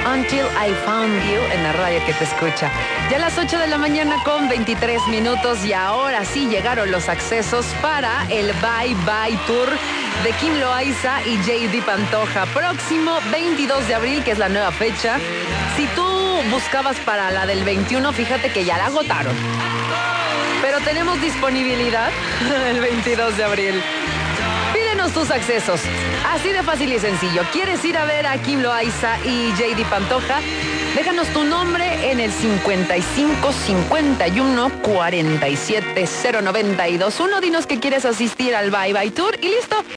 Until I Found You en la radio que te escucha. Ya a las 8 de la mañana con 23 minutos y ahora sí llegaron los accesos para el Bye Bye Tour de Kim Loaiza y JD Pantoja. Próximo 22 de abril, que es la nueva fecha. Si tú buscabas para la del 21, fíjate que ya la agotaron. Pero tenemos disponibilidad el 22 de abril. Pídenos tus accesos. Así de fácil y sencillo. ¿Quieres ir a ver a Kim Loaiza y JD Pantoja? Déjanos tu nombre en el 55 51 47 092 1. Dinos que quieres asistir al Bye Bye Tour y listo.